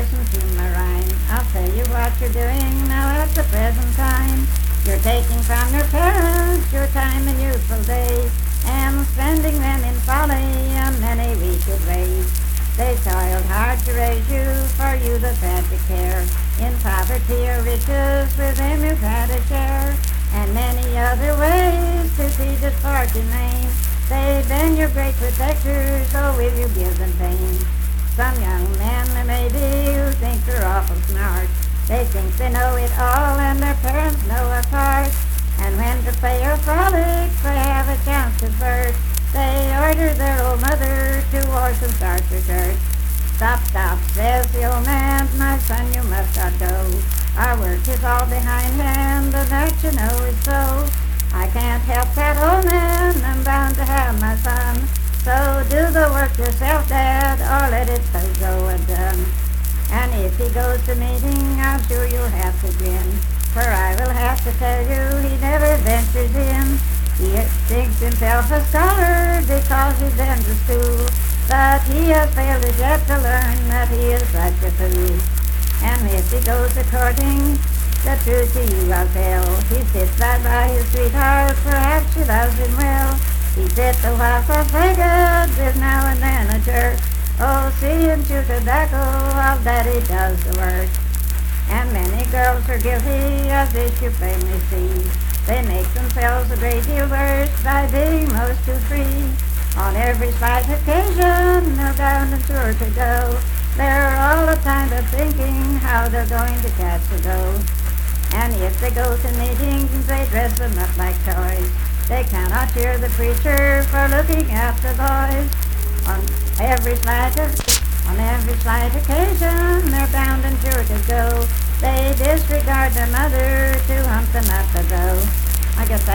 listen to my rhyme. I'll tell you what you're doing now at the present time. You're taking from your parents your time and youthful days, and spending them in folly on many wicked ways. They toiled hard to raise you, for you the tragic care. In poverty or riches, with them you've had a share, and many other ways to feed this fortune name. They've been your great protectors, oh will you give them pain? Some young men there may be who think they're awful smart. They think they know it all and their parents know a part. And when to play or frolic they have a chance to flirt, they order their old mother to wash and start her dirt. Stop, stop, says the old man, my son, you must not go. Our work is all behindhand, and that you know is so. I can't help that old man, I'm bound to have my son. So do the work yourself, Dad, or let it go undone. And if he goes to meeting, I'm sure you'll have to grin, for I will have to tell you he never ventures in. He thinks himself a scholar because he's been to school, but he has failed as yet to learn that he is such a fool. And if he goes a courting, the truth to you I'll tell, he sits right by his sweetheart, perhaps she loves him well. He sits a while for fragrance, is now and then a jerk. Oh, see him chew tobacco while Daddy does the work. And many girls are guilty of this you plainly see. They make themselves a great deal worse by being most too free. On every slight occasion they're bound and sure to go. They're all the time of thinking how they're going to catch the dough. And if they go to meetings they dress them up like toys. They cannot hear the preacher for looking at the boys. On every slight occasion they're bound and sure to go. They disregard their mother to hump them up the dough. I guess that